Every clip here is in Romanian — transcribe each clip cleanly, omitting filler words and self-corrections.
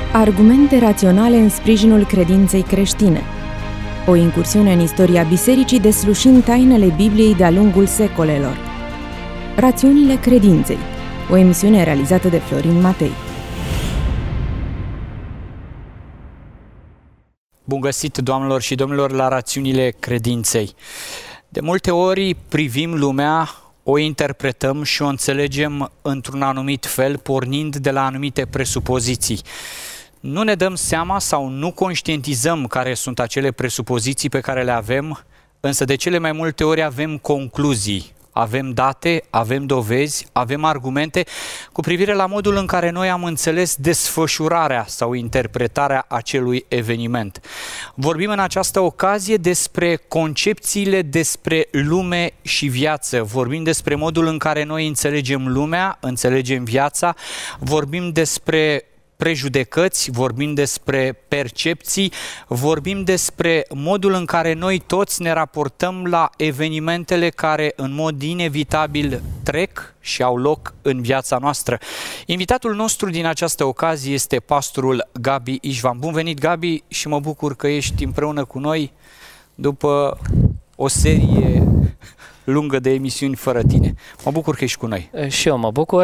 Argumente raționale în sprijinul credinței creștine. O incursiune în istoria bisericii deslușind tainele Bibliei de-a lungul secolelor. Rațiunile credinței. O emisiune realizată de Florin Matei. Bun găsit, doamnelor și domnilor, la Rațiunile credinței. De multe ori privim lumea, o interpretăm și o înțelegem într-un anumit fel, pornind de la anumite presupoziții. Nu ne dăm seama sau nu conștientizăm care sunt acele presupoziții pe care le avem, însă de cele mai multe ori avem concluzii, avem date, avem dovezi, avem argumente cu privire la modul în care noi am înțeles desfășurarea sau interpretarea acelui eveniment. Vorbim în această ocazie despre concepțiile despre lume și viață, vorbim despre modul în care noi înțelegem lumea, înțelegem viața, vorbim despre prejudecăți, vorbim despre percepții, vorbim despre modul în care noi toți ne raportăm la evenimentele care în mod inevitabil trec și au loc în viața noastră. Invitatul nostru din această ocazie este pastorul Gabi Ișvan. Bun venit, Gabi, și mă bucur că ești împreună cu noi după o serie lungă de emisiuni fără tine. Mă bucur că ești cu noi. Și eu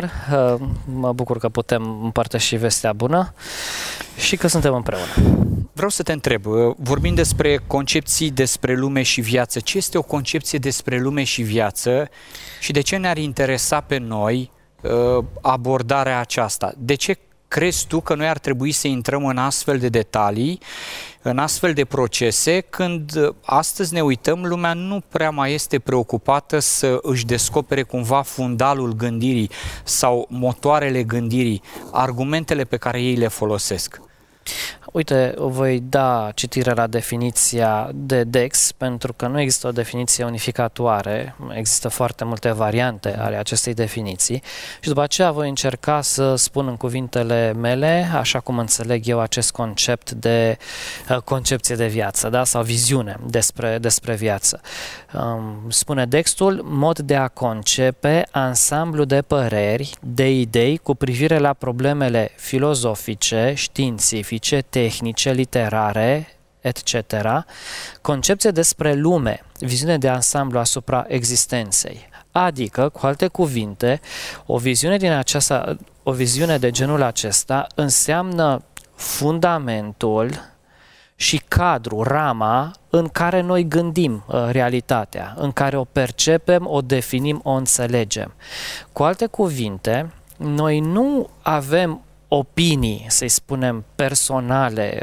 mă bucur că putem împărtăși vestea bună și că suntem împreună. Vreau să te întreb, vorbim despre concepții despre lume și viață. Ce este o concepție despre lume și viață și de ce ne-ar interesa pe noi abordarea aceasta? De ce crezi tu că noi ar trebui să intrăm în astfel de detalii, în astfel de procese, când astăzi ne uităm, lumea nu prea mai este preocupată să își descopere cumva fundalul gândirii sau motoarele gândirii, argumentele pe care ei le folosesc? Uite, voi da citire la definiția de Dex, pentru că nu există o definiție unificatoare, există foarte multe variante ale acestei definiții și după aceea voi încerca să spun în cuvintele mele, așa cum înțeleg eu acest concept de concepție de viață, da? Sau viziune despre viață. Spune Dexul, mod de a concepe ansamblu de păreri, de idei cu privire la problemele filozofice, științifice, tehnice, literare, etc., concepție despre lume, viziune de ansamblu asupra existenței. Adică, cu alte cuvinte, o viziune de genul acesta înseamnă fundamentul și cadrul, rama în care noi gândim realitatea, în care o percepem, o definim, o înțelegem. Cu alte cuvinte, noi nu avem opinii, să-i spunem, personale,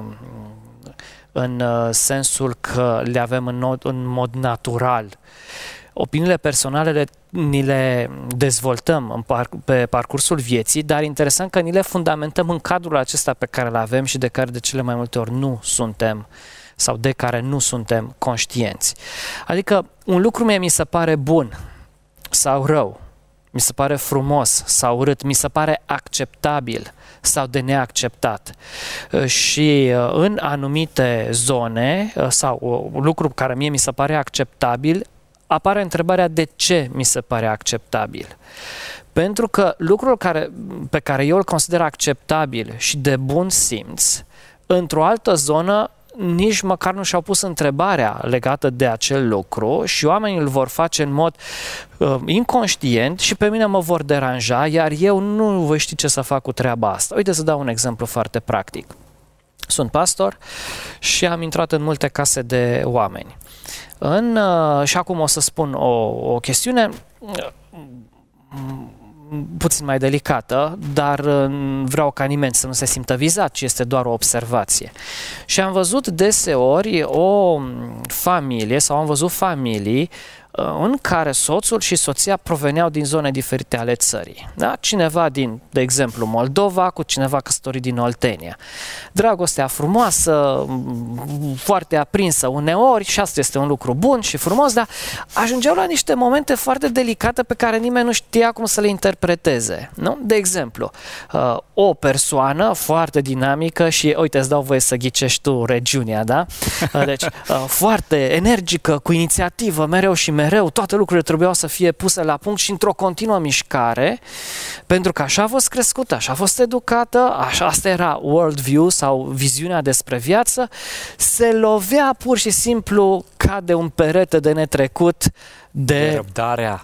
în sensul că le avem în mod natural. Opiniile personale ni le dezvoltăm pe parcursul vieții, dar interesant că ni le fundamentăm în cadrul acesta pe care îl avem și de care de cele mai multe ori nu suntem sau de care nu suntem conștienți. Adică un lucru mie mi se pare bun sau rău, mi se pare frumos sau urât, mi se pare acceptabil sau de neacceptat. Și în anumite zone sau lucru care mie mi se pare acceptabil, apare întrebarea de ce mi se pare acceptabil. Pentru că lucrul pe care eu îl consider acceptabil și de bun simț, într-o altă zonă nici măcar nu și-au pus întrebarea legată de acel lucru și oamenii îl vor face în mod inconștient și pe mine mă vor deranja, iar eu nu voi ști ce să fac cu treaba asta. Uite să dau un exemplu foarte practic. Sunt pastor și am intrat în multe case de oameni. Și acum o să spun o chestiune puțin mai delicată, dar vreau ca nimeni să nu se simtă vizat, ci este doar o observație. Și am văzut deseori o familie sau am văzut familii în care soțul și soția proveneau din zone diferite ale țării. Da? Cineva din, de exemplu, Moldova cu cineva căsătorit din Oltenia. Dragostea frumoasă, foarte aprinsă uneori și asta este un lucru bun și frumos, dar ajungeau la niște momente foarte delicate pe care nimeni nu știa cum să le interpreteze. Nu? De exemplu, o persoană foarte dinamică și, uite, îți dau voie să ghicești tu regiunea, da? Deci, foarte energică, cu inițiativă, mereu și mereu mereu toate lucrurile trebuiau să fie puse la punct și într-o continuă mișcare, pentru că așa a fost crescută, așa a fost educată, asta era worldview sau viziunea despre viață, se lovea pur și simplu ca de un perete de netrecut de răbdarea,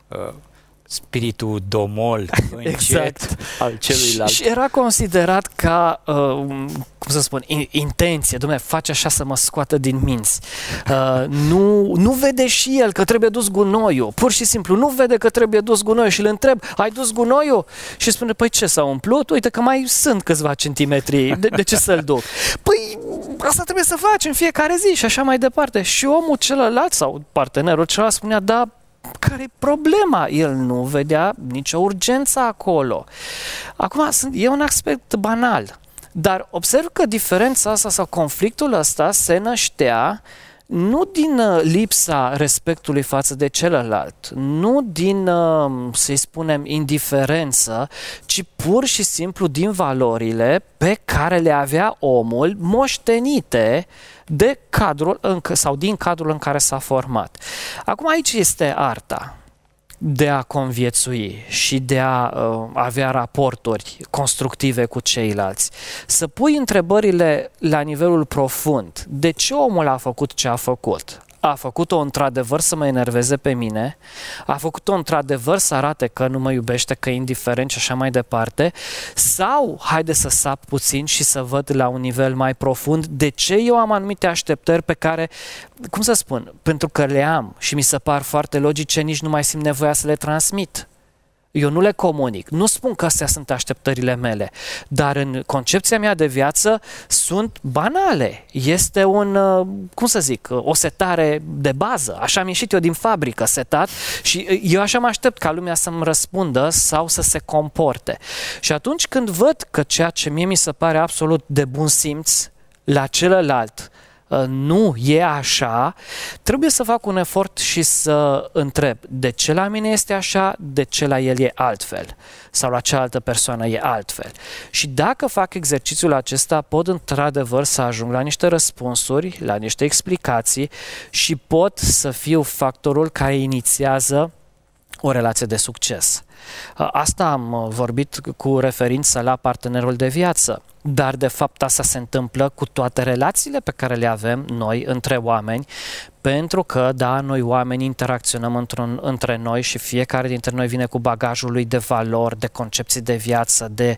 spiritul domol, încet al celuilalt. Și era considerat ca, cum să spun, intenție. Dom'le, face așa să mă scoată din minți. Nu vede și el că trebuie dus gunoiul. Pur și simplu, nu vede că trebuie dus gunoiul și îl întreb, ai dus gunoiul? Și spune, păi ce, s-a umplut? Uite că mai sunt câțiva centimetri, de ce să-l duc? Păi asta trebuie să faci în fiecare zi și așa mai departe. Și omul celălalt sau partenerul celălalt spunea, da, care e problema? El nu vedea nicio urgență acolo. Acum, e un aspect banal, dar observ că diferența asta sau conflictul ăsta se năștea nu din lipsa respectului față de celălalt, nu din, să-i spunem, indiferență, ci pur și simplu din valorile pe care le avea omul moștenite de cadrul sau din cadrul în care s-a format. Acum aici este arta de a conviețui și de a avea raporturi constructive cu ceilalți. Să pui întrebările la nivelul profund. De ce omul a făcut ce a făcut? A făcut-o într-adevăr să mă enerveze pe mine? A făcut-o într-adevăr să arate că nu mă iubește, că e indiferent și așa mai departe? Sau, haide să sap puțin și să văd la un nivel mai profund de ce eu am anumite așteptări pe care, cum să spun, pentru că le am și mi se par foarte logice, nici nu mai simt nevoia să le transmit. Eu nu le comunic, nu spun că astea sunt așteptările mele, dar în concepția mea de viață sunt banale. Este cum să zic, o setare de bază. Așa am ieșit eu din fabrică, setat, și eu așa mă aștept ca lumea să-mi răspundă sau să se comporte. Și atunci când văd că ceea ce mie mi se pare absolut de bun simț la celălalt nu e așa, trebuie să fac un efort și să întreb de ce la mine este așa, de ce la el e altfel sau la cealaltă persoană e altfel. Și dacă fac exercițiul acesta, pot într-adevăr să ajung la niște răspunsuri, la niște explicații și pot să fiu factorul care inițiază o relație de succes. Asta am vorbit cu referință la partenerul de viață, dar de fapt asta se întâmplă cu toate relațiile pe care le avem noi între oameni, pentru că, da, noi oameni interacționăm între noi și fiecare dintre noi vine cu bagajul lui de valori, de concepții de viață, de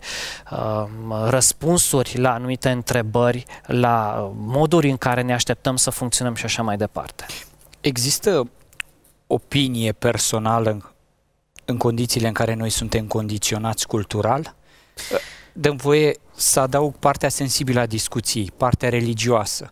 răspunsuri la anumite întrebări, la moduri în care ne așteptăm să funcționăm și așa mai departe. Există opinie personală în condițiile în care noi suntem condiționați cultural? Dăm voie să adaug partea sensibilă a discuției, partea religioasă.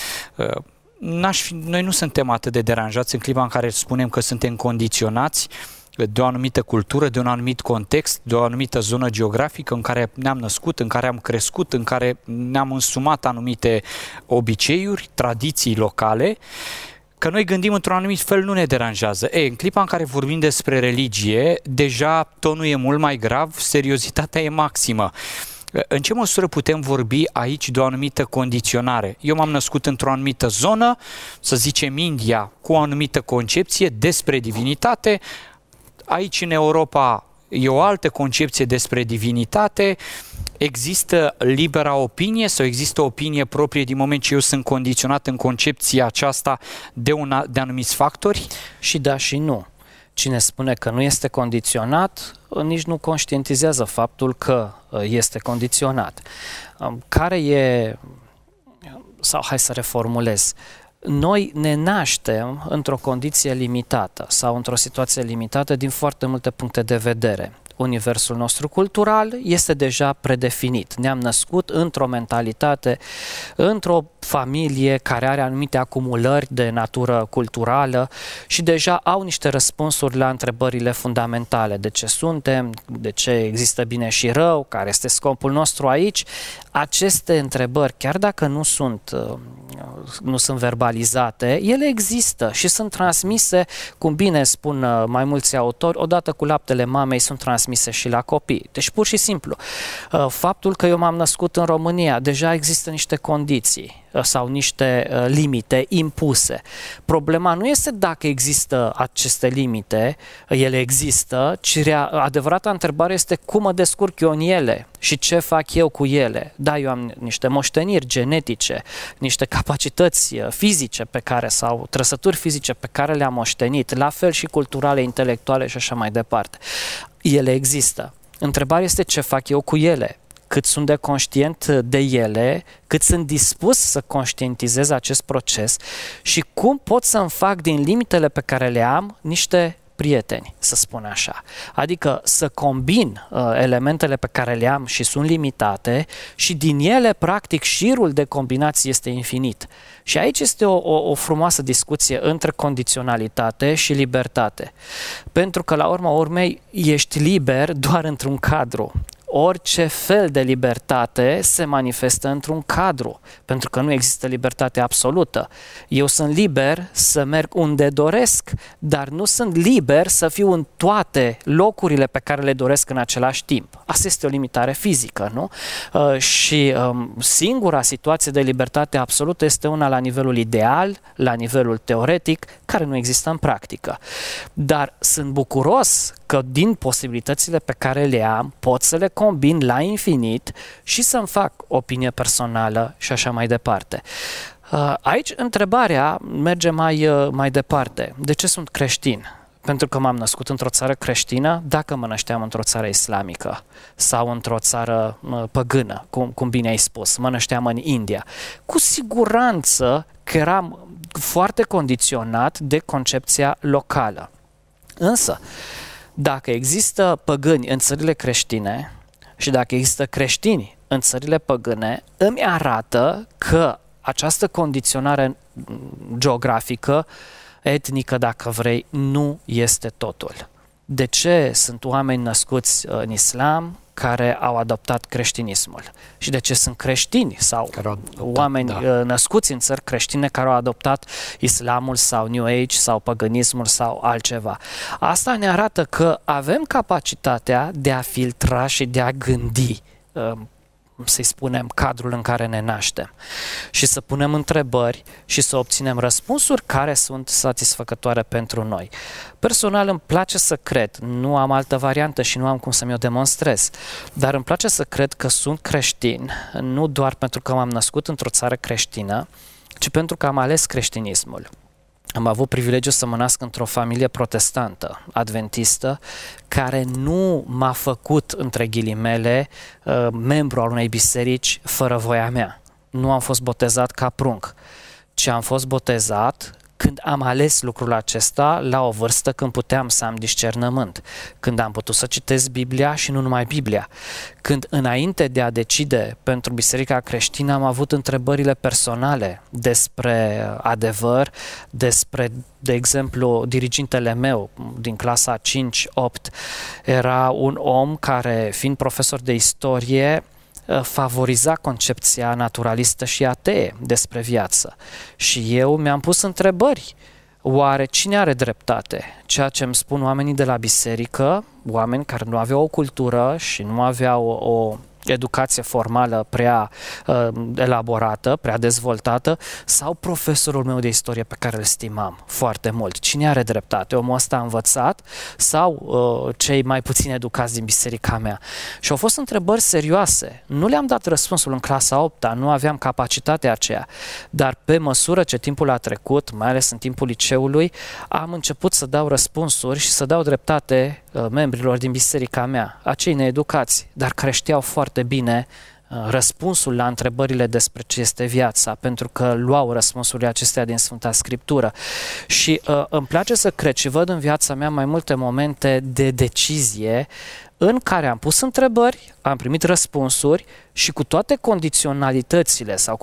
Noi nu suntem atât de deranjați în clipa în care spunem că suntem condiționați de o anumită cultură, de un anumit context, de o anumită zonă geografică în care ne-am născut, în care am crescut, în care ne-am însumat anumite obiceiuri, tradiții locale. Că noi gândim într-un anumit fel nu ne deranjează. În clipa în care vorbim despre religie, deja tonul e mult mai grav, seriozitatea e maximă. În ce măsură putem vorbi aici de o anumită condiționare? Eu m-am născut într-o anumită zonă, să zicem India, cu o anumită concepție despre divinitate. Aici în Europa e o altă concepție despre divinitate. Există libera opinie sau există opinie proprie din moment ce eu sunt condiționat în concepția aceasta de anumiți factori? Și da și nu. Cine spune că nu este condiționat, nici nu conștientizează faptul că este condiționat. Care e, sau hai să reformulez, noi ne naștem într-o condiție limitată sau într-o situație limitată din foarte multe puncte de vedere. Universul nostru cultural este deja predefinit. Ne-am născut într-o mentalitate, într-o familie care are anumite acumulări de natură culturală și deja au niște răspunsuri la întrebările fundamentale. De ce suntem? De ce există bine și rău? Care este scopul nostru aici? Aceste întrebări, chiar dacă nu sunt verbalizate, ele există și sunt transmise, cum bine spun mai mulți autori, odată cu laptele mamei sunt transmise și la copii. Deci pur și simplu, faptul că eu m-am născut în România, deja există niște condiții. sau niște limite impuse. Problema nu este dacă există aceste limite, ele există, ci adevărata întrebare este cum mă descurc eu în ele și ce fac eu cu ele. Da, eu am niște moșteniri genetice, niște capacități fizice sau trăsături fizice pe care le-am moștenit, la fel și culturale, intelectuale și așa mai departe. Ele există. Întrebarea este ce fac eu cu ele, cât sunt de conștient de ele, cât sunt dispus să conștientizez acest proces și cum pot să-mi fac din limitele pe care le am niște prieteni, să spun așa. Adică să combin elementele pe care le am și sunt limitate și din ele, practic, șirul de combinații este infinit. Și aici este o frumoasă discuție între condiționalitate și libertate. Pentru că, la urma urmei, ești liber doar într-un cadru. Orice fel de libertate se manifestă într-un cadru, pentru că nu există libertate absolută. Eu sunt liber să merg unde doresc, dar nu sunt liber să fiu în toate locurile pe care le doresc în același timp. Asta este o limitare fizică, nu? Și singura situație de libertate absolută este una la nivelul ideal, la nivelul teoretic, care nu există în practică. Dar sunt bucuros că din posibilitățile pe care le am pot să le combin la infinit și să-mi fac opinie personală și așa mai departe. Aici întrebarea merge mai departe. De ce sunt creștin? Pentru că m-am născut într-o țară creștină, dacă mă nășteam într-o țară islamică sau într-o țară păgână, cum bine ai spus, mă nășteam în India. Cu siguranță că eram foarte condiționat de concepția locală. Însă, dacă există păgâni în țările creștine și dacă există creștini în țările păgâne, îmi arată că această condiționare geografică, etnică, dacă vrei, nu este totul. De ce sunt oameni născuți în islam care au adoptat creștinismul? Și de ce sunt creștini sau oameni născuți în țări creștine care au adoptat islamul sau New Age sau păgânismul sau altceva? Asta ne arată că avem capacitatea de a filtra și de a gândi, să-i spunem, cadrul în care ne naștem și să punem întrebări și să obținem răspunsuri care sunt satisfăcătoare pentru noi. Personal îmi place să cred, nu am altă variantă și nu am cum să mi-o demonstrez, dar îmi place să cred că sunt creștin, nu doar pentru că m-am născut într-o țară creștină, ci pentru că am ales creștinismul. Am avut privilegiul să mă nasc într-o familie protestantă, adventistă, care nu m-a făcut, între ghilimele, membru al unei biserici fără voia mea. Nu am fost botezat ca prunc, ci am fost botezat când am ales lucrul acesta la o vârstă când puteam să am discernământ, când am putut să citesc Biblia și nu numai Biblia, când înainte de a decide pentru biserica creștină am avut întrebările personale despre adevăr, despre, de exemplu, dirigintele meu din clasa 5-8 era un om care, fiind profesor de istorie, favoriza concepția naturalistă și atee despre viață. Și eu mi-am pus întrebări. Oare cine are dreptate? Ceea ce îmi spun oamenii de la biserică, oameni care nu aveau o cultură și nu aveau o educație formală prea elaborată, prea dezvoltată, sau profesorul meu de istorie pe care îl stimam foarte mult. Cine are dreptate? Omul ăsta a învățat sau cei mai puțin educați din biserica mea? Și au fost întrebări serioase. Nu le-am dat răspunsul în clasa 8-a, nu aveam capacitatea aceea, dar pe măsură ce timpul a trecut, mai ales în timpul liceului, am început să dau răspunsuri și să dau dreptate membrilor din biserica mea, acei needucați, dar care știau foarte bine răspunsul la întrebările despre ce este viața, pentru că luau răspunsurile acestea din Sfânta Scriptură. Și îmi place să cred și văd în viața mea mai multe momente de decizie în care am pus întrebări, am primit răspunsuri și cu toate condiționalitățile sau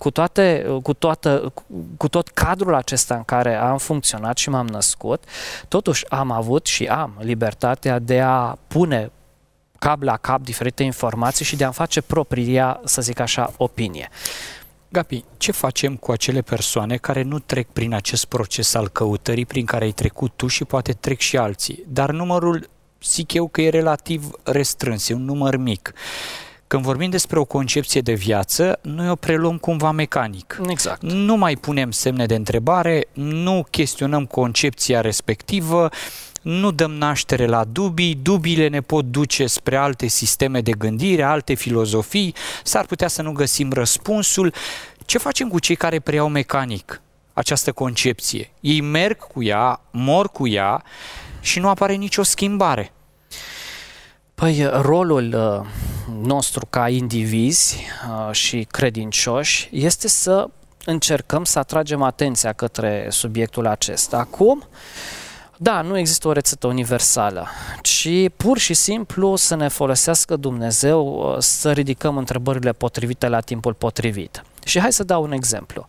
cu tot cadrul acesta în care am funcționat și m-am născut, totuși am avut și am libertatea de a pune cap la cap diferite informații și de a-mi face propria, să zic așa, opinie. Gabi, ce facem cu acele persoane care nu trec prin acest proces al căutării prin care ai trecut tu și poate trec și alții, dar numărul, zic eu că e relativ restrâns, e un număr mic, Când vorbim despre o concepție de viață, noi o preluăm cumva mecanic. Exact. Nu mai punem semne de întrebare, nu chestionăm concepția respectivă, nu dăm naștere la dubii, dubiile ne pot duce spre alte sisteme de gândire, alte filozofii, s-ar putea să nu găsim răspunsul. Ce facem cu cei care preiau mecanic această concepție? Ei merg cu ea, mor cu ea și nu apare nicio schimbare. Păi rolul nostru ca indivizi și credincioși este să încercăm să atragem atenția către subiectul acesta. Acum, da, nu există o rețetă universală, ci pur și simplu să ne folosească Dumnezeu să ridicăm întrebările potrivite la timpul potrivit. Și hai să dau un exemplu.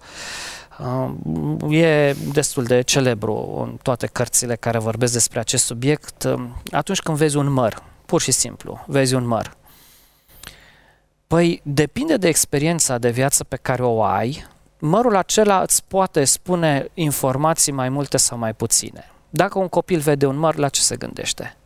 E destul de celebru în toate cărțile care vorbesc despre acest subiect. Atunci când vezi un măr, pur și simplu, vezi un măr, păi depinde de experiența de viață pe care o ai, mărul acela îți poate spune informații mai multe sau mai puține. Dacă un copil vede un măr, la ce se gândește?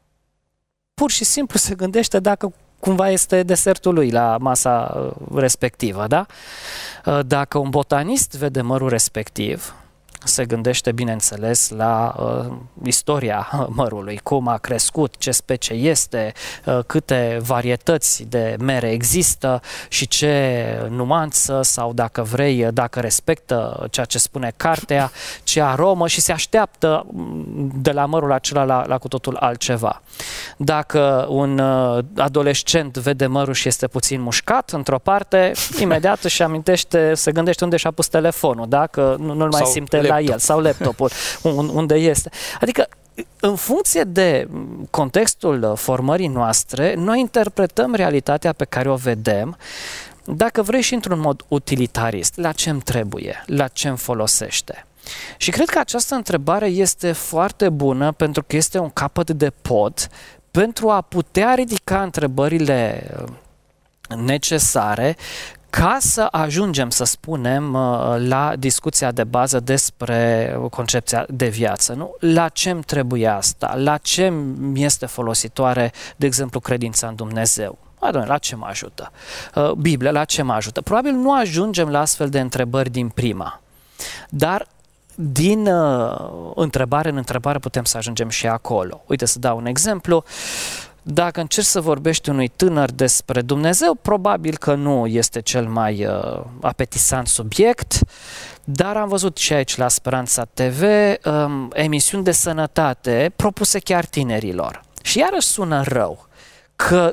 Pur și simplu se gândește dacă cumva este desertul lui la masa respectivă, da? Dacă un botanist vede mărul respectiv, se gândește, bineînțeles, la istoria mărului, cum a crescut, ce specie este, câte varietăți de mere există și ce nuanță sau, dacă vrei, dacă respectă ceea ce spune cartea, ce aromă, și se așteaptă de la mărul acela la cu totul altceva. Dacă un adolescent vede mărul și este puțin mușcat într-o parte, imediat își amintește, se gândește unde și-a pus telefonul, da? Că nu-l mai simte la el, sau laptopul, unde este. Adică, în funcție de contextul formării noastre, noi interpretăm realitatea pe care o vedem, dacă vrei, și într-un mod utilitarist. La ce îmi trebuie? La ce îmi folosește? Și cred că această întrebare este foarte bună, pentru că este un capăt de pod pentru a putea ridica întrebările necesare ca să ajungem, să spunem, la discuția de bază despre concepția de viață. Nu? La ce îmi trebuie asta? La ce mi este folositoare, de exemplu, credința în Dumnezeu? La ce mă ajută? Biblia, la ce mă ajută? Probabil nu ajungem la astfel de întrebări din prima, dar din întrebare în întrebare putem să ajungem și acolo. Uite, să dau un exemplu. Dacă încerci să vorbești unui tânăr despre Dumnezeu, probabil că nu este cel mai apetisant subiect, dar am văzut și aici la Speranța TV emisiuni de sănătate propuse chiar tinerilor. Și iarăși sună rău, că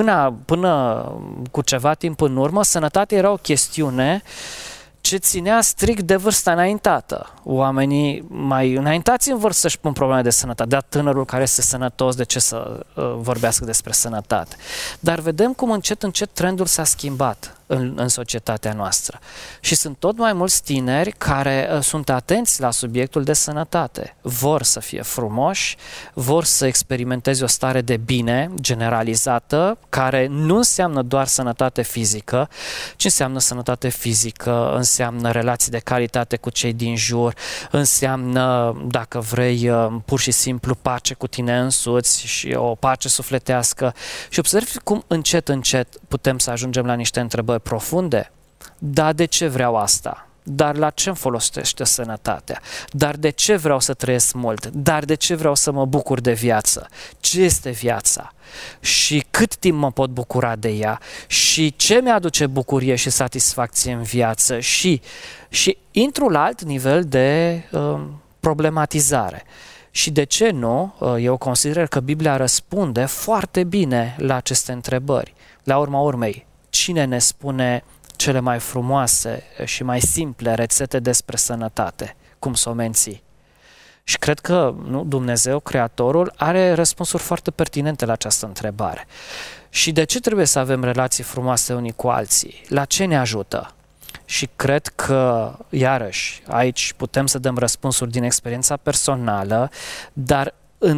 până cu ceva timp în urmă, sănătatea era o chestiune ce ținea strict de vârsta înaintată. Oamenii mai înaintați în vârstă își pun probleme de sănătate, dar tânărul care este sănătos, de ce să vorbească despre sănătate? Dar vedem cum încet, încet trendul s-a schimbat în societatea noastră. Și sunt tot mai mulți tineri care sunt atenți la subiectul de sănătate. Vor să fie frumoși, vor să experimenteze o stare de bine generalizată, care nu înseamnă doar sănătate fizică, ci înseamnă sănătate fizică, înseamnă relații de calitate cu cei din jur, înseamnă, dacă vrei, pur și simplu pace cu tine însuți și o pace sufletească. Și observi cum încet, încet putem să ajungem la niște întrebări profunde. Da, de ce vreau asta? Dar la ce îmi folosește sănătatea? Dar de ce vreau să trăiesc mult? Dar de ce vreau să mă bucur de viață? Ce este viața? Și cât timp mă pot bucura de ea? Și ce mi-aduce bucurie și satisfacție în viață? Și intru la alt nivel de problematizare. Și de ce nu? Eu consider că Biblia răspunde foarte bine la aceste întrebări. La urma urmei, cine ne spune cele mai frumoase și mai simple rețete despre sănătate? Cum să o menții? Și cred că Dumnezeu, Creatorul, are răspunsuri foarte pertinente la această întrebare. Și de ce trebuie să avem relații frumoase unii cu alții? La ce ne ajută? Și cred că, iarăși, aici putem să dăm răspunsuri din experiența personală, dar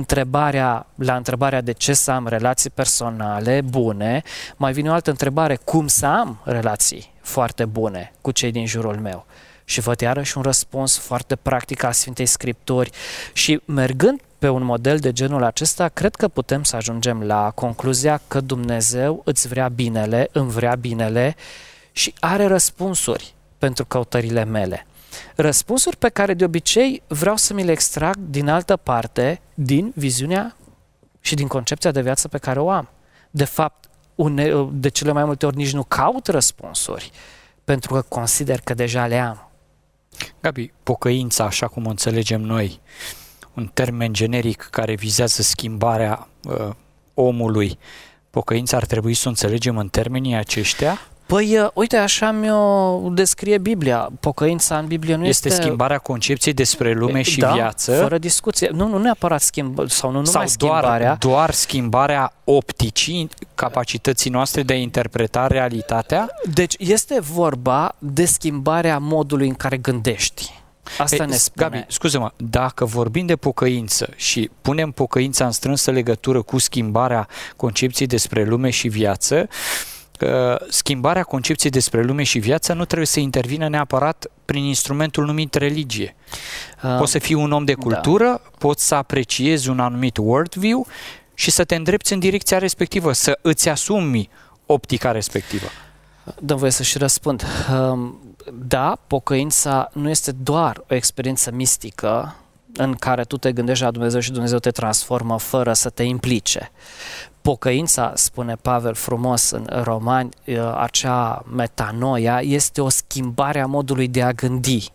la întrebarea de ce să am relații personale bune, mai vine o altă întrebare: cum să am relații foarte bune cu cei din jurul meu? Și văd iarăși un răspuns foarte practic al Sfintei Scripturi. Și mergând pe un model de genul acesta, cred că putem să ajungem la concluzia că Dumnezeu îți vrea binele, îmi vrea binele și are răspunsuri pentru căutările mele. Răspunsuri pe care de obicei vreau să mi le extrag din altă parte, din viziunea și din concepția de viață pe care o am. De fapt, de cele mai multe ori nici nu caut răspunsuri, pentru că consider că deja le am. Gabi, pocăința, așa cum o înțelegem noi, un termen generic care vizează schimbarea omului, pocăința ar trebui să o înțelegem în termenii aceștia? Păi, uite, așa mi-o descrie Biblia. Pocăința în Biblie nu este... schimbarea concepției despre lume și viață? Fără discuție. Nu neapărat schimbarea. Doar schimbarea opticii, capacității noastre de a interpreta realitatea? Deci este vorba de schimbarea modului în care gândești. Asta ne spune. Gabi, scuze-mă, dacă vorbim de pocăință și punem pocăința în strânsă legătură cu schimbarea concepției despre lume și viață, schimbarea concepției despre lume și viață nu trebuie să intervină neapărat prin instrumentul numit religie. Poți să fii un om de cultură, poți să apreciezi un anumit worldview și să te îndrepți în direcția respectivă, să îți asumi optica respectivă. Dă-mi voie să și răspund. Da, pocăința nu este doar o experiență mistică în care tu te gândești la Dumnezeu și Dumnezeu te transformă fără să te implice. Pocăința, spune Pavel frumos în Romani, acea metanoia, este o schimbare a modului de a gândi.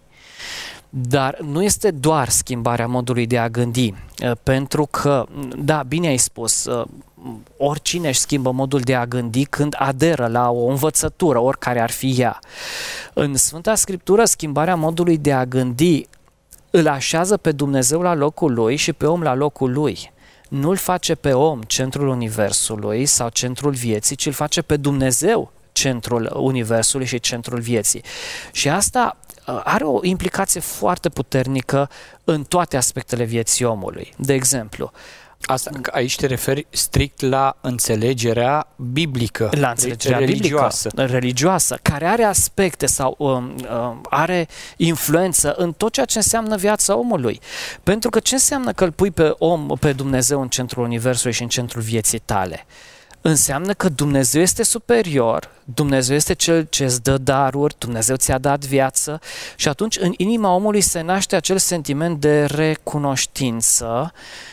Dar nu este doar schimbarea modului de a gândi, pentru că, da, bine ai spus, oricine își schimbă modul de a gândi când aderă la o învățătură, oricare ar fi ea. În Sfânta Scriptură, schimbarea modului de a gândi îl așează pe Dumnezeu la locul lui și pe om la locul lui. Nu îl face pe om centrul universului sau centrul vieții, ci îl face pe Dumnezeu centrul universului și centrul vieții. Și asta are o implicație foarte puternică în toate aspectele vieții omului. De exemplu, aici te referi strict la înțelegerea biblică, la înțelegerea religioasă, care are aspecte sau are influență în tot ceea ce înseamnă viața omului. Pentru că ce înseamnă că îl pui pe Dumnezeu în centrul universului și în centrul vieții tale? Înseamnă că Dumnezeu este superior, Dumnezeu este Cel ce îți dă daruri, Dumnezeu ți-a dat viață și atunci în inima omului se naște acel sentiment de recunoștință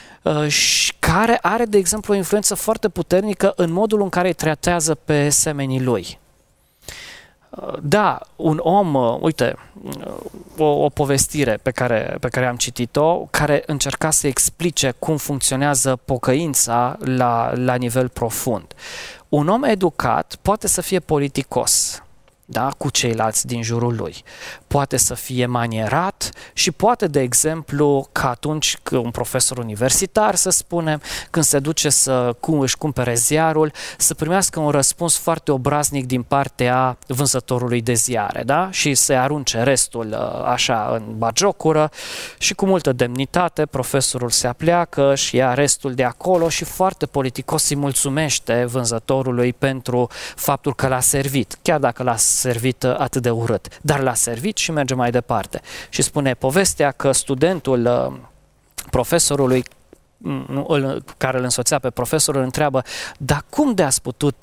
care are, de exemplu, o influență foarte puternică în modul în care îi tratează pe semenii lui. Da, un om, uite, o povestire pe care am citit-o, care încerca să explice cum funcționează pocăința la nivel profund. Un om educat poate să fie politicos, da, cu ceilalți din jurul lui. Poate să fie manierat și poate, de exemplu, că atunci când un profesor universitar, să spunem, când se duce își cumpere ziarul, să primească un răspuns foarte obraznic din partea vânzătorului de ziare, da? Și să-i arunce restul așa în bagiocură și cu multă demnitate profesorul se apleacă și ia restul de acolo și foarte politicos îi mulțumește vânzătorului pentru faptul că l-a servit, chiar dacă l-a servit atât de urât, dar l-a servit și merge mai departe. Și spune povestea că studentul profesorului care îl însoțea pe profesor îl întreabă, dar cum de-ați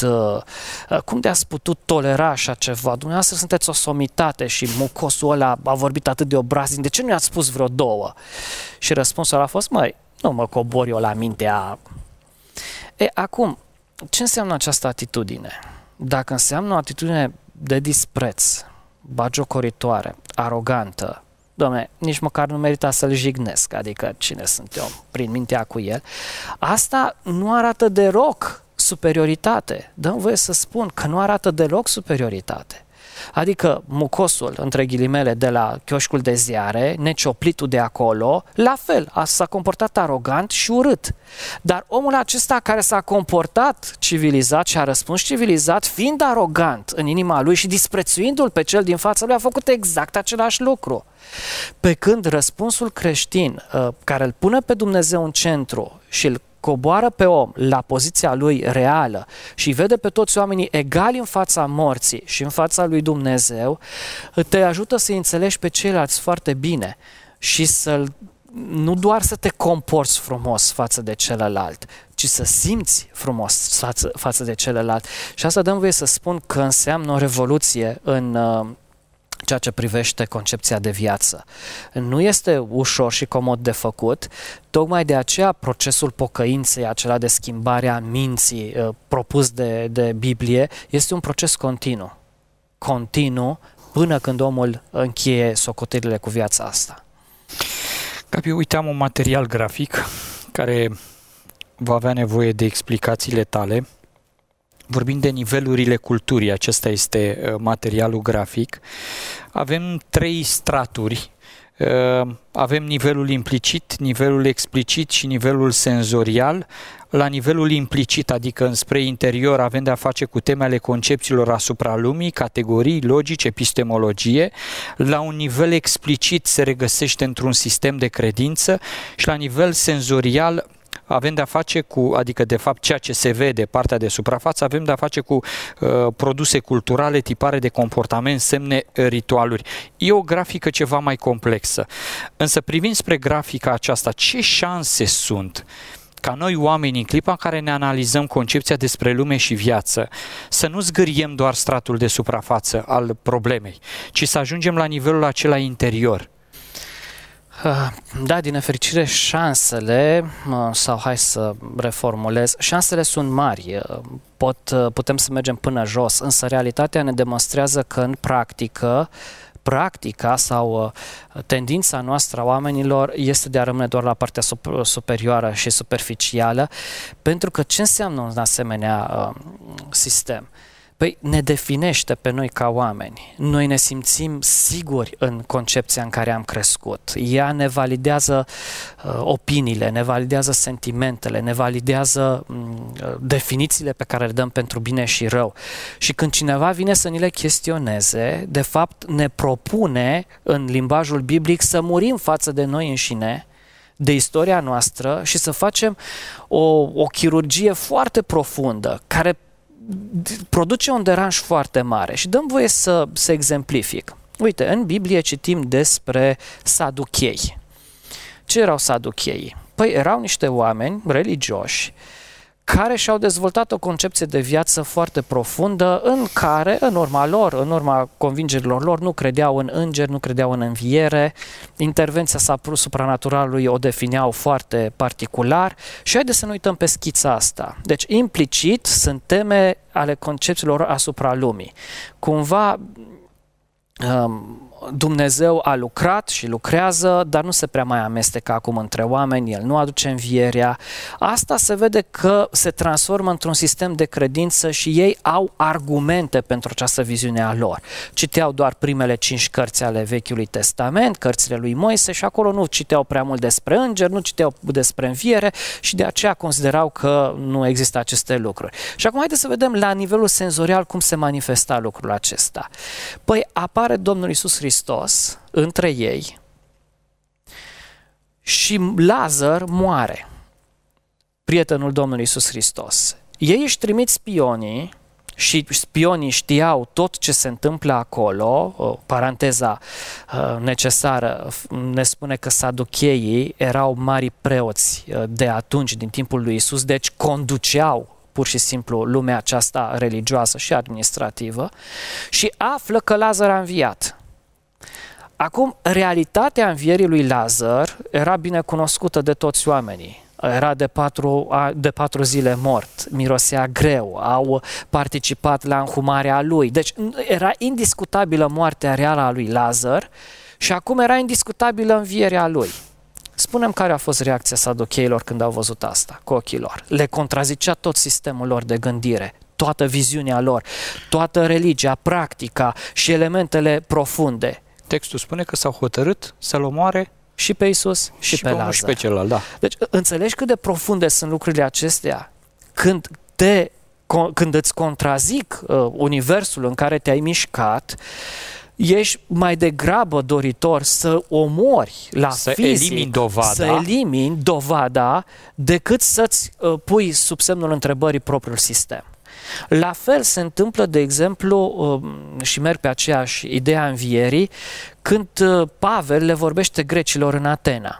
putut tolera așa ceva? Dumneavoastră sunteți o somitate și mucosul ăla a vorbit atât de obraznic, de ce nu i-ați spus vreo două? Și răspunsul a fost, nu mă cobor eu la mintea. Acum, ce înseamnă această atitudine? Dacă înseamnă o atitudine de dispreț, bagiocoritoare, arogantă, Doamne, nici măcar nu merita să-l jignesc, adică cine sunt eu prin mintea cu el, asta nu arată deloc superioritate. Dă-mi voie să spun că nu arată deloc superioritate. Adică mucosul, între ghilimele, de la chioșcul de ziare, necioplitul de acolo, la fel, s-a comportat arogant și urât. Dar omul acesta care s-a comportat civilizat și a răspuns civilizat, fiind arogant în inima lui și disprețuindu-l pe cel din fața lui, a făcut exact același lucru. Pe când răspunsul creștin, care îl pune pe Dumnezeu în centru și îl coboară pe om la poziția lui reală și vede pe toți oamenii egali în fața morții și în fața lui Dumnezeu, te ajută să înțelegi pe ceilalți foarte bine și să-l nu doar să te comporți frumos față de celălalt, ci să simți frumos față de celălalt. Și asta dăm voie să spun că înseamnă o revoluție în ceea ce privește concepția de viață. Nu este ușor și comod de făcut, tocmai de aceea procesul pocăinței, acela de schimbare a minții propus de Biblie, este un proces continuu, până când omul încheie socotelile cu viața asta. Gabi, uite, am un material grafic care va avea nevoie de explicațiile tale. Vorbim de nivelurile culturii, acesta este materialul grafic. Avem 3 straturi. Avem nivelul implicit, nivelul explicit și nivelul senzorial. La nivelul implicit, adică înspre interior, avem de-a face cu teme ale concepțiilor asupra lumii, categorii, logici, epistemologie. La un nivel explicit se regăsește într-un sistem de credință și la nivel senzorial avem de-a face cu, adică de fapt ceea ce se vede, partea de suprafață, avem de-a face cu produse culturale, tipare de comportament, semne, ritualuri. E o grafică ceva mai complexă. Însă privind spre grafica aceasta, ce șanse sunt ca noi oameni în clipa în care ne analizăm concepția despre lume și viață, să nu zgâriem doar stratul de suprafață al problemei, ci să ajungem la nivelul acela interior? Da, din nefericire, șansele, sau hai să reformulez, șansele sunt mari, putem să mergem până jos, însă realitatea ne demonstrează că în practica sau tendința noastră a oamenilor este de a rămâne doar la partea superioară și superficială, pentru că ce înseamnă un asemenea sistem? Păi ne definește pe noi ca oameni. Noi ne simțim siguri în concepția în care am crescut. Ea ne validează opiniile, ne validează sentimentele, ne validează definițiile pe care le dăm pentru bine și rău. Și când cineva vine să ni le chestioneze, de fapt ne propune în limbajul biblic să murim față de noi înșine, de istoria noastră și să facem o chirurgie foarte profundă, care produce un deranj foarte mare. Și dăm voie să exemplific. Uite, în Biblie citim despre saduchei. Ce erau saducheii? Păi erau niște oameni religioși care și-au dezvoltat o concepție de viață foarte profundă în care, în urma convingerilor lor, nu credeau în îngeri, nu credeau în înviere, intervenția supranaturalului o defineau foarte particular și haideți să nu uităm pe schița asta. Deci, implicit, sunt teme ale concepțiilor asupra lumii. Cumva, Dumnezeu a lucrat și lucrează, dar nu se prea mai amestecă acum între oameni, El nu aduce învierea. Asta se vede că se transformă într-un sistem de credință și ei au argumente pentru această viziune a lor. Citeau doar primele 5 cărți ale Vechiului Testament, cărțile lui Moise, și acolo nu citeau prea mult despre îngeri, nu citeau despre înviere și de aceea considerau că nu există aceste lucruri. Și acum haideți să vedem la nivelul senzorial cum se manifesta lucrul acesta. Păi apare Domnul Iisus Hristos între ei și Lazar moare, prietenul Domnului Iisus Hristos. Ei își trimit spionii și spionii știau tot ce se întâmplă acolo. Paranteza necesară ne spune că saducheii erau mari preoți de atunci, din timpul lui Iisus, deci conduceau pur și simplu lumea aceasta religioasă și administrativă, și află că Lazar a înviat. Acum, realitatea învierii lui Lazar era bine cunoscută de toți oamenii. Era de 4 zile mort, mirosea greu, au participat la înhumarea lui. Deci era indiscutabilă moartea reală a lui Lazar și acum era indiscutabilă învierea lui. Spunem care a fost reacția saducheilor când au văzut asta cu ochii lor. Le contrazicea tot sistemul lor de gândire, toată viziunea lor, toată religia, practica și elementele profunde. Textul spune că s-au hotărât să-l omoare și pe Iisus și pe Lazar. Și pe celălalt, da. Deci înțelegi cât de profunde sunt lucrurile acestea când îți contrazic universul în care te-ai mișcat, ești mai degrabă doritor să omori la fizic, să elimini dovada, decât să-ți pui sub semnul întrebării propriul sistem. La fel se întâmplă, de exemplu, și merg pe aceeași idee a învierii, când Pavel le vorbește grecilor în Atena.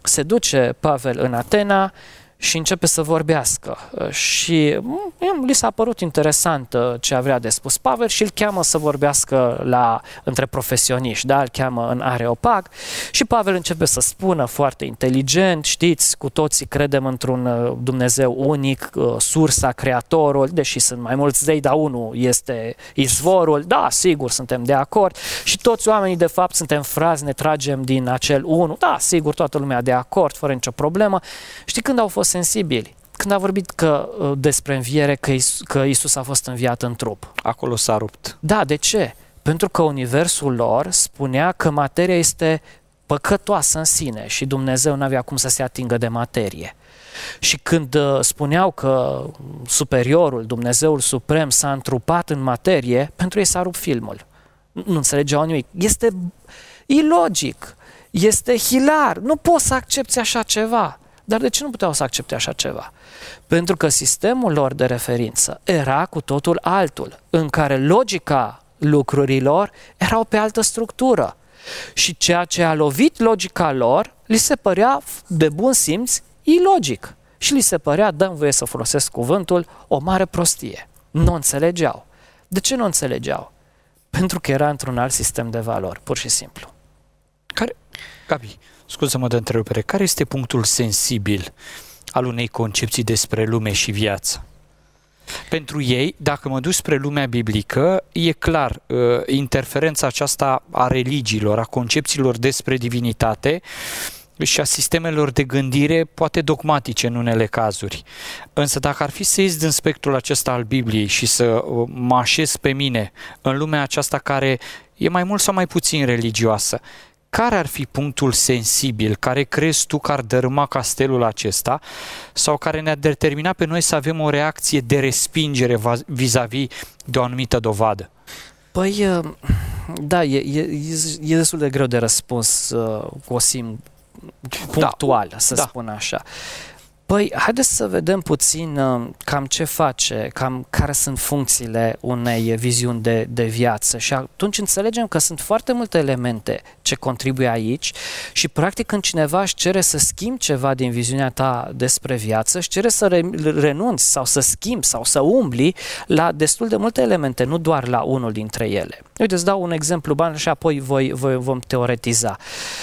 se duce Pavel în Atena și începe să vorbească. Și li s-a părut interesant ce avea de spus Pavel și îl cheamă să vorbească între profesioniști, da? Îl cheamă în Areopag și Pavel începe să spună foarte inteligent, știți, cu toții credem într-un Dumnezeu unic, sursa, creatorul, deși sunt mai mulți zei, dar unul este izvorul, da, sigur, suntem de acord și toți oamenii de fapt suntem frați, ne tragem din acel unu, da, sigur, toată lumea de acord, fără nicio problemă. Știi când au fost sensibili? Când a vorbit despre înviere, că Iisus a fost înviat în trup. Acolo s-a rupt. Da, de ce? Pentru că universul lor spunea că materia este păcătoasă în sine și Dumnezeu n-avea cum să se atingă de materie. Și când spuneau că superiorul, Dumnezeul suprem, s-a întrupat în materie, pentru ei s-a rupt filmul. Nu înțelegeau nimic. Este ilogic, este hilar, nu poți să accepti așa ceva. Dar de ce nu puteau să accepte așa ceva? Pentru că sistemul lor de referință era cu totul altul, în care logica lucrurilor era pe altă structură. Și ceea ce a lovit logica lor, li se părea de bun simț ilogic. Și li se părea, dă-mi voie să folosesc cuvântul, o mare prostie. Nu înțelegeau. De ce nu înțelegeau? Pentru că era într-un alt sistem de valori, pur și simplu. Gabi, scuză-mă de întrerupere, care este punctul sensibil al unei concepții despre lume și viață? Pentru ei, dacă mă duc spre lumea biblică, e clar, interferența aceasta a religiilor, a concepțiilor despre divinitate și a sistemelor de gândire, poate dogmatice în unele cazuri. Însă dacă ar fi să ies din spectrul acesta al Bibliei și să mă așez pe mine în lumea aceasta care e mai mult sau mai puțin religioasă, care ar fi punctul sensibil, care crezi tu că ar dărâma castelul acesta sau care ne-ar determina pe noi să avem o reacție de respingere vis-a-vis de o anumită dovadă? Păi, da, e destul de greu de răspuns cu o punctual, să spun așa. Păi, haideți să vedem puțin cam ce face, cam care sunt funcțiile unei viziuni de viață și atunci înțelegem că sunt foarte multe elemente ce contribuie aici și practic când cineva își cere să schimbi ceva din viziunea ta despre viață, își cere să renunți sau să schimbi sau să umbli la destul de multe elemente, nu doar la unul dintre ele. Uite, îți dau un exemplu banal și apoi vom teoretiza.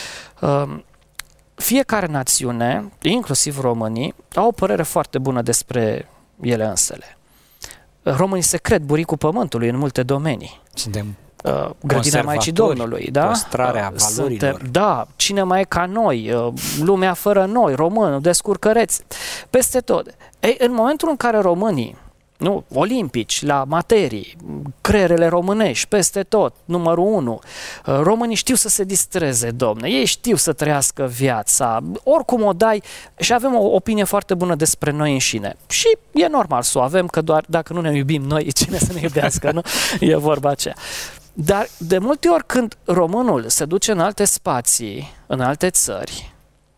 Fiecare națiune, inclusiv românii, au o părere foarte bună despre ele însele. Românii se cred buricul pământului în multe domenii. Suntem grădina Maicii Domnului, da? Păstrarea valorilor. Da, cine mai e ca noi, lumea fără noi, românul, descurcăreți, peste tot. Ei, în momentul în care românii, olimpici, la materii, creierele românești, peste tot, numărul 1. Românii știu să se distreze, domne, ei știu să trăiască viața, oricum o dai și avem o opinie foarte bună despre noi înșine. Și e normal să o avem, că doar dacă nu ne iubim noi, cine să ne iubească, nu? E vorba aceea. Dar de multe ori când românul se duce în alte spații, în alte țări,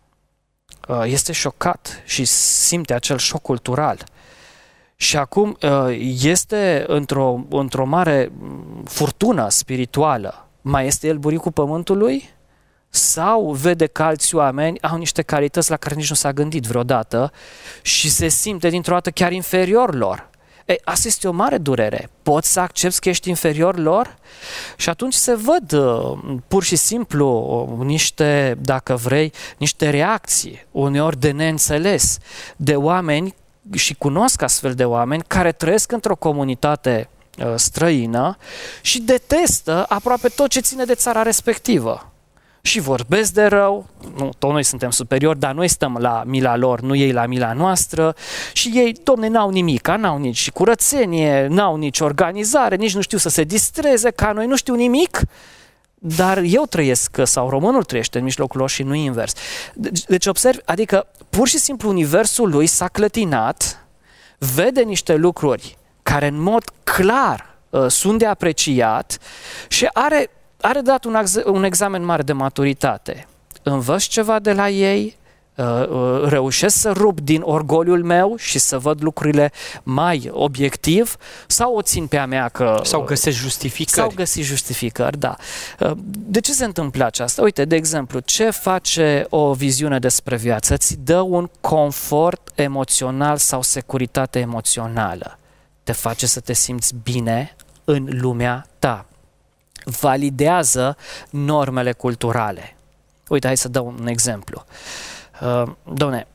este șocat și simte acel șoc cultural. Și acum este într-o mare furtună spirituală. Mai este el buricul pământului? Sau vede că alți oameni au niște calități la care nici nu s-a gândit vreodată și se simte dintr-o dată chiar inferior lor? Ei, asta este o mare durere. Poți să accepti că ești inferior lor? Și atunci se văd pur și simplu niște, dacă vrei, niște reacții, uneori de neînțeles, de oameni și cunosc astfel de oameni care trăiesc într-o comunitate străină și detestă aproape tot ce ține de țara respectivă. Și vorbesc de rău, tot noi suntem superiori, dar noi stăm la mila lor, nu ei la mila noastră și ei, domne, n-au nimic, n-au nici curățenie, n-au nici organizare, nici nu știu să se distreze ca noi, nu știu nimic, dar eu trăiesc, sau românul trăiește în mijlocul lor și nu invers. Deci observi, adică pur și simplu universul lui s-a clătinat, vede niște lucruri care în mod clar sunt de apreciat și are dat un examen mare de maturitate. Învăț ceva de la ei, Reușesc să rup din orgoliul meu și să văd lucrurile mai obiectiv sau o țin pe a mea că... Sau găsesc justificări. Sau găsi justificări, da. De ce se întâmplă aceasta? Uite, de exemplu, ce face o viziune despre viață? Îți dă un confort emoțional sau securitate emoțională. Te face să te simți bine în lumea ta. Validează normele culturale. Uite, hai să dau un exemplu. Doamne,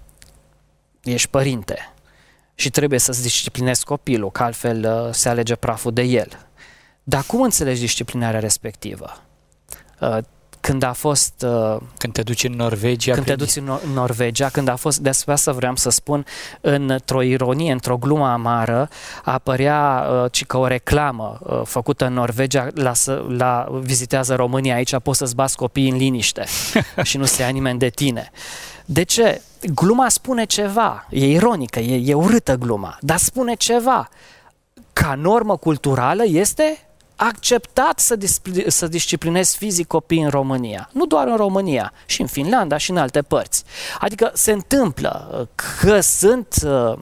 ești părinte și trebuie să-ți disciplinezi copilul, că altfel se alege praful de el. Dar cum înțelegi disciplinarea respectivă? Când a fost... Când te duci în Norvegia. Când te duci în Norvegia, când a fost... Despre asta vreau să spun, într-o ironie, într-o glumă amară, apărea cică o reclamă făcută în Norvegia la vizitează România, aici poți să-ți bați copiii în liniște și nu se ia nimeni de tine. De ce? Gluma spune ceva, e ironică, e urâtă gluma, dar spune ceva. Ca normă culturală este acceptat să disciplinezi fizic copiii în România. Nu doar în România, și în Finlanda și în alte părți. Adică se întâmplă că sunt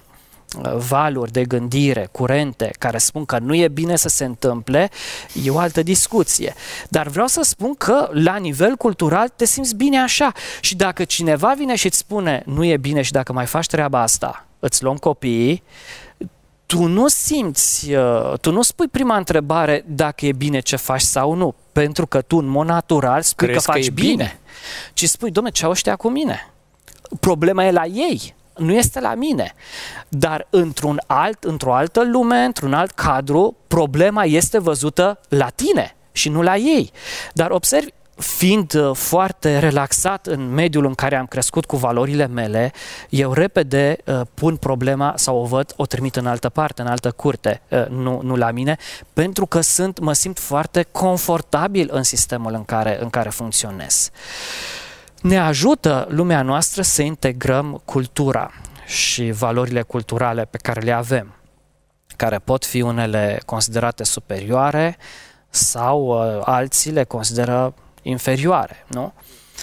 valuri de gândire, curente, care spun că nu e bine să se întâmple, e o altă discuție. Dar vreau să spun că la nivel cultural te simți bine așa. Și dacă cineva vine și îți spune nu e bine și dacă mai faci treaba asta, îți luăm copiii, tu nu simți, tu nu spui prima întrebare dacă e bine ce faci sau nu, pentru că tu în mod natural spui crezi că faci bine. Ci spui, dom'le, ce au ăștia cu mine? Problema e la ei, nu este la mine. Dar într-o altă lume, într-un alt cadru, problema este văzută la tine și nu la ei. Dar observi, fiind foarte relaxat în mediul în care am crescut cu valorile mele, eu repede pun problema sau o trimit în altă parte, în altă curte, nu la mine, pentru că mă simt foarte confortabil în sistemul în care funcționez. Ne ajută lumea noastră să integrăm cultura și valorile culturale pe care le avem, care pot fi unele considerate superioare sau alții le consideră inferioare, nu?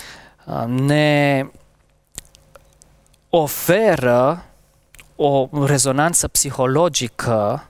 Ne oferă o rezonanță psihologică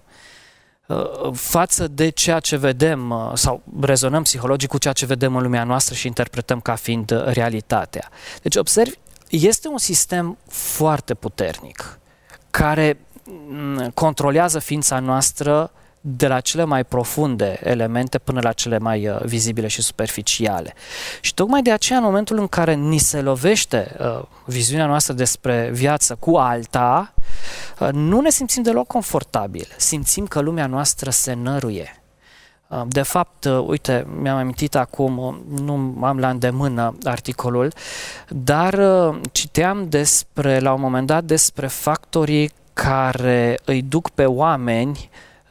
față de ceea ce vedem, sau rezonăm psihologic cu ceea ce vedem în lumea noastră și interpretăm ca fiind realitatea. Deci, observi, este un sistem foarte puternic care controlează ființa noastră de la cele mai profunde elemente până la cele mai vizibile și superficiale. Și tocmai de aceea, în momentul în care ni se lovește viziunea noastră despre viață cu alta, nu ne simțim deloc confortabil. Simțim că lumea noastră se năruie. De fapt, uite, mi-am amintit acum, nu am la îndemână articolul, dar citeam la un moment dat despre factorii care îi duc pe oameni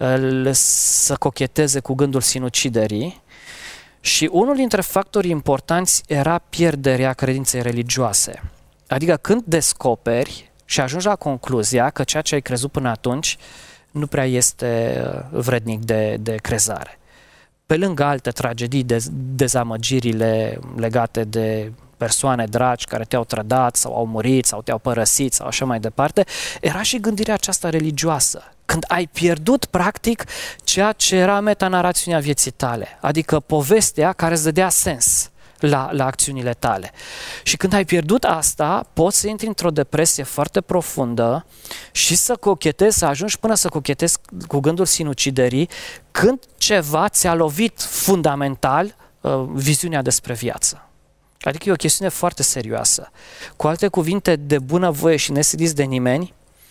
să cocheteze cu gândul sinuciderii și unul dintre factorii importanți era pierderea credinței religioase. Adică când descoperi și ajungi la concluzia că ceea ce ai crezut până atunci nu prea este vrednic de crezare. Pe lângă alte tragedii, dezamăgirile legate de persoane dragi care te-au trădat sau au murit sau te-au părăsit sau așa mai departe, era și gândirea aceasta religioasă. Când ai pierdut, practic, ceea ce era metanarațiunea vieții tale, adică povestea care îți dădea sens la acțiunile tale. Și când ai pierdut asta, poți să intri într-o depresie foarte profundă și să ajungi până să cochetezi cu gândul sinuciderii când ceva ți-a lovit fundamental viziunea despre viață. Adică e o chestiune foarte serioasă. Cu alte cuvinte, de bunăvoie și nesiliți de nimeni,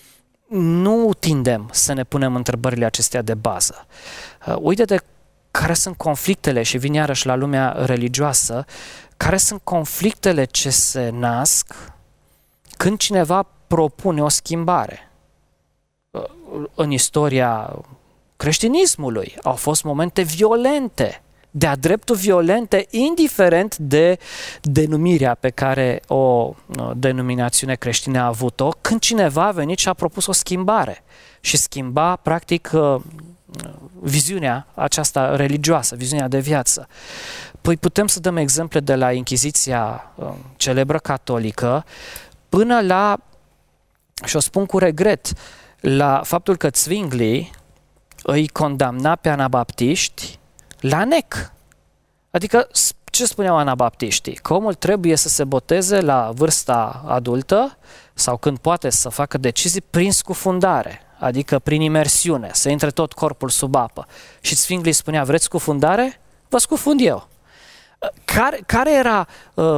nu tindem să ne punem întrebările acestea de bază. Uite-te care sunt conflictele, și vin iarăși la lumea religioasă, care sunt conflictele ce se nasc când cineva propune o schimbare. În istoria creștinismului au fost momente violente, de-a dreptul violente, indiferent de denumirea pe care o denominațiune creștină a avut-o, când cineva a venit și a propus o schimbare și schimba, practic, viziunea aceasta religioasă, viziunea de viață. Păi putem să dăm exemple de la Inchiziția celebră catolică până la, și o spun cu regret, la faptul că Zwingli îi condamna pe anabaptiști la nec. Adică ce spuneau anabaptiștii? Că omul trebuie să se boteze la vârsta adultă sau când poate să facă decizii prin scufundare, adică prin imersiune, să intre tot corpul sub apă. Și Zwingli spunea, vreți scufundare? Vă scufund eu. Care era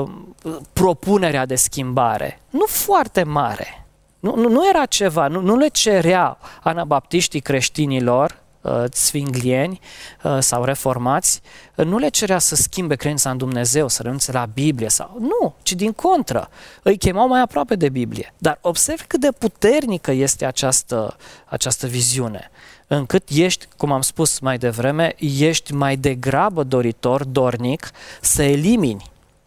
propunerea de schimbare? Nu foarte mare. Nu era ceva, nu le cerea anabaptiștii creștinilor, zwinglieni sau reformați, nu le cerea să schimbe credința în Dumnezeu, să renunțe la Biblie sau nu, ci din contră, îi chemau mai aproape de Biblie. Dar observ cât de puternică este această viziune, încât ești, cum am spus mai devreme, ești mai degrabă dornic să elimini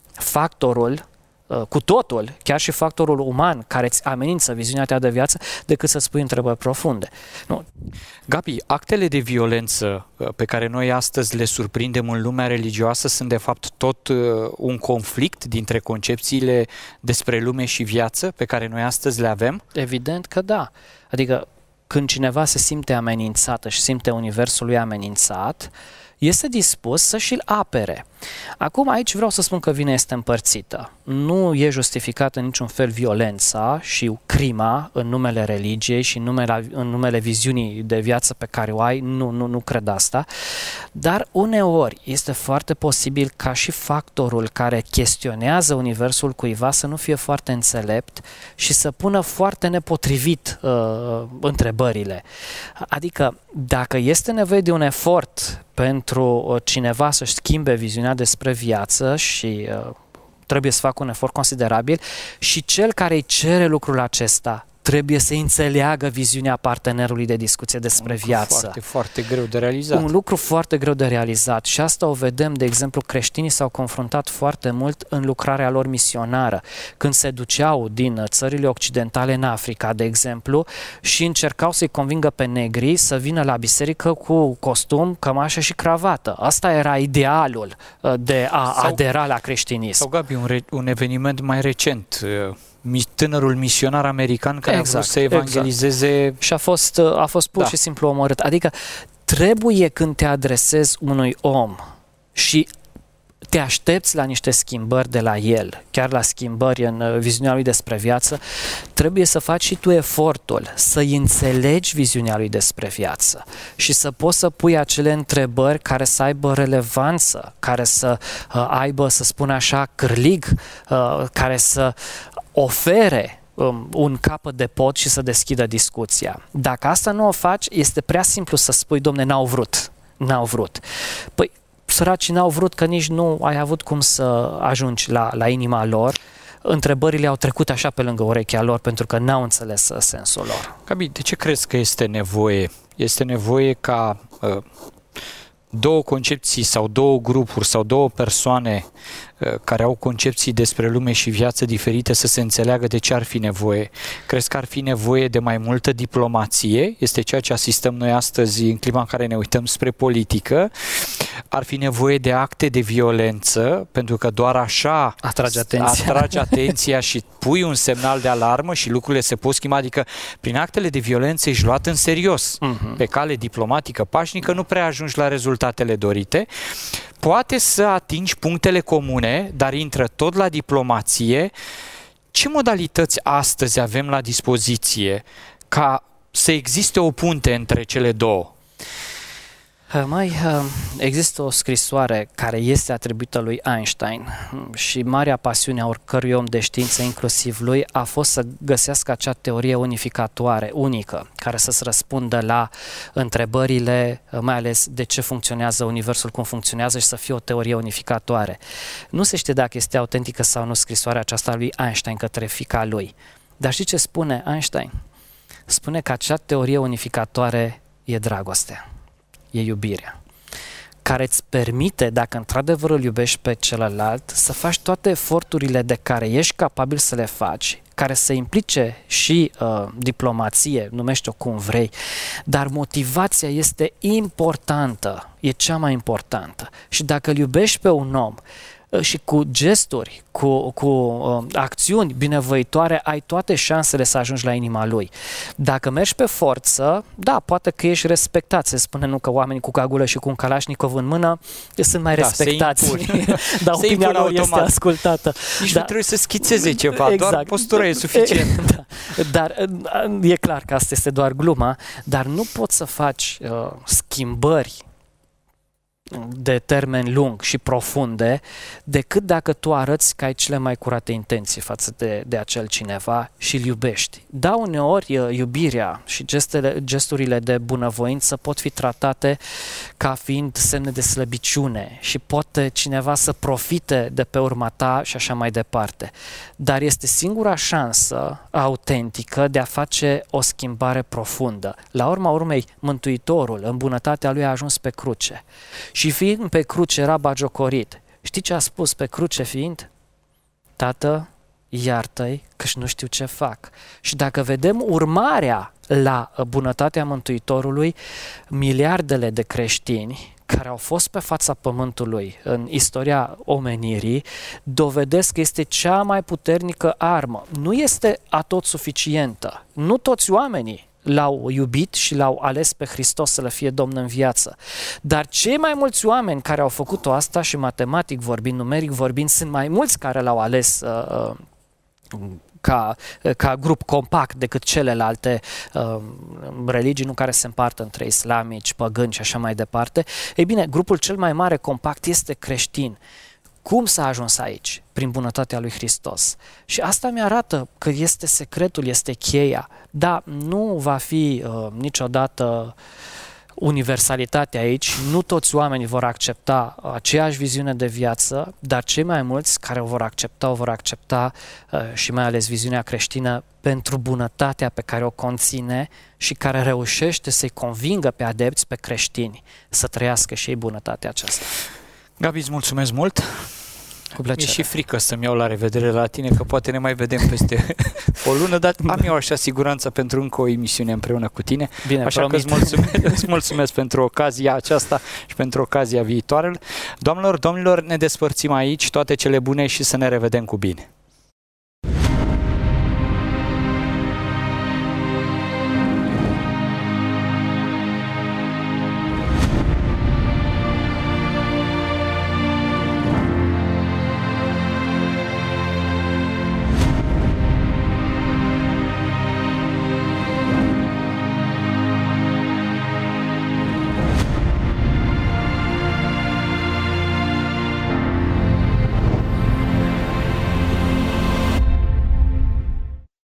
factorul cu totul, chiar și factorul uman care îți amenință viziunea ta de viață, decât să-ți pui întrebări profunde. Nu. Gabi, actele de violență pe care noi astăzi le surprindem în lumea religioasă sunt de fapt tot un conflict dintre concepțiile despre lume și viață pe care noi astăzi le avem? Evident că da. Adică când cineva se simte amenințat și simte universul lui amenințat, este dispus să și-l apere. Acum aici vreau să spun că vina este împărțită. Nu e justificată în niciun fel violența și crima în numele religiei și în numele viziunii de viață pe care o ai, nu cred asta. Dar uneori este foarte posibil ca și factorul care chestionează universul cuiva să nu fie foarte înțelept și să pună foarte nepotrivit întrebările. Adică dacă este nevoie de un efort pentru cineva să-și schimbe viziunea despre viață și trebuie să facă un efort considerabil și cel care îi cere lucrul acesta trebuie să înțeleagă viziunea partenerului de discuție despre viață. Foarte, foarte greu de realizat. Un lucru foarte greu de realizat și asta o vedem, de exemplu, creștinii s-au confruntat foarte mult în lucrarea lor misionară, când se duceau din țările occidentale în Africa, de exemplu, și încercau să-i convingă pe negri să vină la biserică cu costum, cămașă și cravată. Asta era idealul de a adera la creștinism. Sau, Gabi, un eveniment mai recent, tânărul misionar american care a vrut să evangelizeze... Și a fost pur și simplu omorât. Adică trebuie, când te adresezi unui om și te aștepți la niște schimbări de la el, chiar la schimbări în viziunea lui despre viață, trebuie să faci și tu efortul să-i înțelegi viziunea lui despre viață și să poți să pui acele întrebări care să aibă relevanță, care să aibă, să spun așa, cârlig, care să ofere un capăt de pod și să deschidă discuția. Dacă asta nu o faci, este prea simplu să spui, domne, n-au vrut. Păi, săracii n-au vrut că nici nu ai avut cum să ajungi la inima lor. Întrebările au trecut așa pe lângă urechea lor pentru că n-au înțeles sensul lor. Gabi, de ce crezi că este nevoie? Este nevoie ca două concepții sau două grupuri sau două persoane care au concepții despre lume și viață diferite să se înțeleagă de ce ar fi nevoie? Crezi că ar fi nevoie de mai multă diplomație? Este ceea ce asistăm noi astăzi în clima în care ne uităm spre politică. Ar fi nevoie de acte de violență, pentru că doar așa atragi atenția și pui un semnal de alarmă și lucrurile se pot schimba. Adică prin actele de violență ești luat în serios. Pe cale diplomatică, pașnică, nu prea ajungi la rezultatele dorite. Poate să atingi punctele comune, dar intră tot la diplomație. Ce modalități astăzi avem la dispoziție să existe o punte între cele două? Există o scrisoare care este atribuită lui Einstein și marea pasiune a oricărui om de știință, inclusiv lui, a fost să găsească acea teorie unificatoare, unică, care să-ți răspundă la întrebările, mai ales de ce funcționează universul, cum funcționează și să fie o teorie unificatoare. Nu se știe dacă este autentică sau nu scrisoarea aceasta lui Einstein către fiica lui. Dar știi ce spune Einstein? Spune că acea teorie unificatoare e dragostea. E iubirea, care îți permite, dacă într-adevăr îl iubești pe celălalt, să faci toate eforturile de care ești capabil să le faci, care să implice și diplomație, numește-o cum vrei, dar motivația este importantă, e cea mai importantă. Și dacă îl iubești pe un om și cu gesturi, cu acțiuni binevoitoare, ai toate șansele să ajungi la inima lui. Dacă mergi pe forță, da, poate că ești respectat. Se spune nu că oamenii cu cagulă și cu un Kalașnikov în mână sunt mai respectați. Dar opinia lor este ascultată. Nici nu trebuie să schițeze ceva, exact. Doar postura e suficient. Da. Dar e clar că asta este doar gluma, dar nu poți să faci schimbări de termen lung și profunde, decât dacă tu arăți că ai cele mai curate intenții față de acel cineva și îl iubești. Da, uneori iubirea și gesturile de bunăvoință pot fi tratate ca fiind semne de slăbiciune și poate cineva să profite de pe urma ta și așa mai departe. Dar este singura șansă autentică de a face o schimbare profundă. La urma urmei, Mântuitorul, în bunătatea lui, a ajuns pe cruce. Și fiind pe cruce, era bagiocorit. Știi ce a spus pe cruce fiind? Tată, iartă-i că-și nu știu ce fac. Și dacă vedem urmarea la bunătatea Mântuitorului, miliardele de creștini care au fost pe fața pământului în istoria omenirii dovedesc că este cea mai puternică armă. Nu este atot suficientă. Nu toți oamenii l-au iubit și l-au ales pe Hristos să le fie Domn în viață. Dar cei mai mulți oameni care au făcut-o asta, și matematic vorbind, numeric vorbind, sunt mai mulți care l-au ales ca grup compact decât celelalte religii, nu, care se împart între islamici, păgâni și așa mai departe. Ei bine, grupul cel mai mare compact este creștin. Cum s-a ajuns aici? Prin bunătatea lui Hristos. Și asta mi-arată că este secretul, este cheia. Da, nu va fi niciodată universalitate aici, nu toți oamenii vor accepta aceeași viziune de viață, dar cei mai mulți care o vor accepta și mai ales viziunea creștină pentru bunătatea pe care o conține și care reușește să-i convingă pe adepți, pe creștini, să trăiască și ei bunătatea aceasta. Gabi, îți mulțumesc mult! Cu plăcere. Mi-e și frică să-mi iau la revedere la tine, că poate ne mai vedem peste o lună, dar am eu așa siguranță pentru încă o emisiune împreună cu tine. Bine, așa că îți mulțumesc pentru ocazia aceasta și pentru ocazia viitoare. Doamnelor, domnilor, ne despărțim aici, toate cele bune și să ne revedem cu bine!